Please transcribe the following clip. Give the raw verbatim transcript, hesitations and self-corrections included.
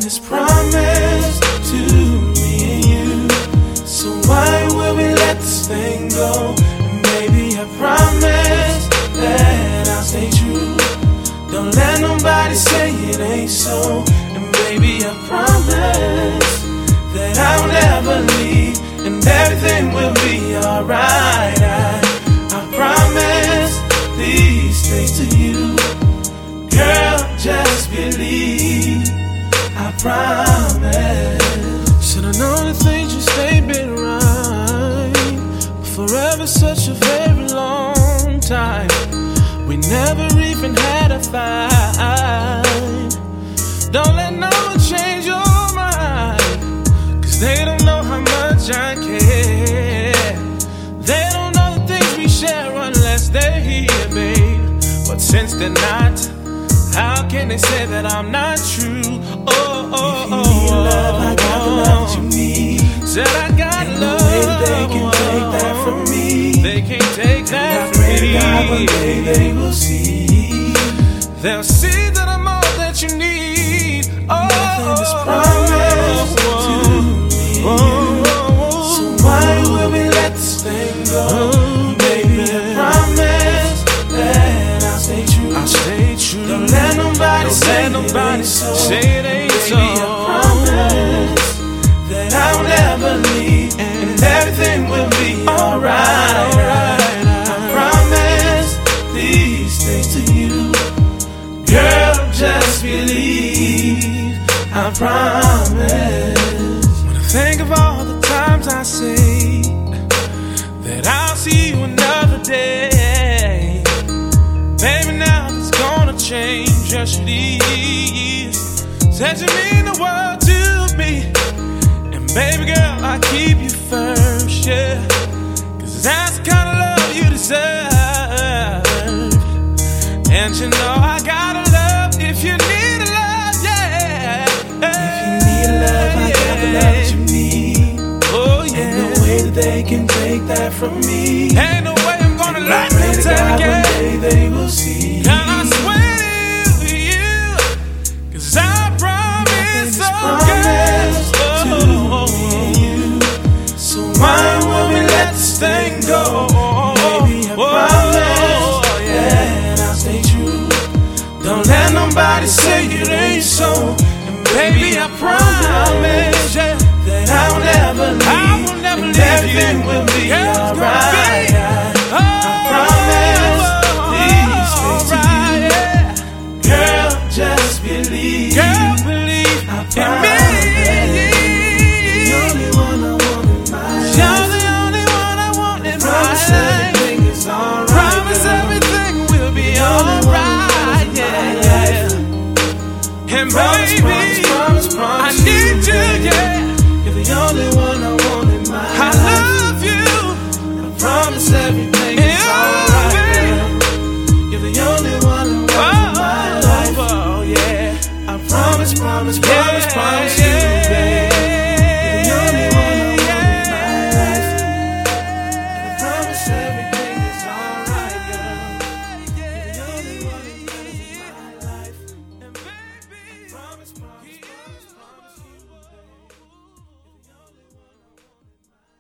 is promised to me and you. So why will we let this thing go? And baby, I promise that I'll stay true. Don't let nobody say it ain't so. And baby, I promise that I'll never leave, and everything will be alright. I, I promise these things to you. Girl, just believe, I promise. Should I know the things you say been right? Forever such a very long time. We never even had a fight. Don't let no one change your mind, cause they don't know how much I care. They don't know the things we share unless they're here, babe. But since they're not, how can they say that I'm not true? Oh, oh, if you need oh, love, I got the love that you need. Said I got Ain't love. no way that they can take that from me. They can't take that I from pray to me. God one day they will see. They'll see that I'm all that you need. Oh, Nothing is promised oh, to me. oh, oh, oh, So why will we let this thing go? oh, Baby, I promise that I'll stay true. I'll stay true. Don't let nobody Don't say let nobody it ain't so. say it ain't Baby, so. I promise that I'll never leave, and everything will be alright. I promise these things to you. Girl, just believe, I promise. When I think of all the times I say that I'll see you another day, baby, now it's gonna change. Yes, it is. Said you mean the world to me, and baby girl, I keep you first, yeah, cause that's the kind of love you deserve. And you know I gotta love if you need a love, yeah. If you need love, I got the love that you need. Oh yeah. Ain't no way that they can take that from me. Ain't no way I'm gonna let Pray them to take God one it. day they will see. And I swear to you, cause I promise, Nothing is oh promised girl, to oh, me and you. So why will we let this thing go? Baby, I promise that I'll stay true. Don't let nobody say it ain't so. And baby, I promise, yeah, that I'll never leave, I will never and leave everything you. will be Yeah, it's gonna alright. be. I, I promise these things to you. Girl, just believe. Girl, believe I in promise. me. The only one I want in my You're life. the only one I want in my Promise life. everything is alright. Promise girl. everything will be The only one alright, in my yeah. life. And Promise, baby, promise, promise, I promise need you, yeah. You're the only one I want in my I life. love you. I promise everything is Yeah, alright, baby. girl. You're the only one I want in my life. Oh, oh, yeah. I promise, promise, promise. Yeah,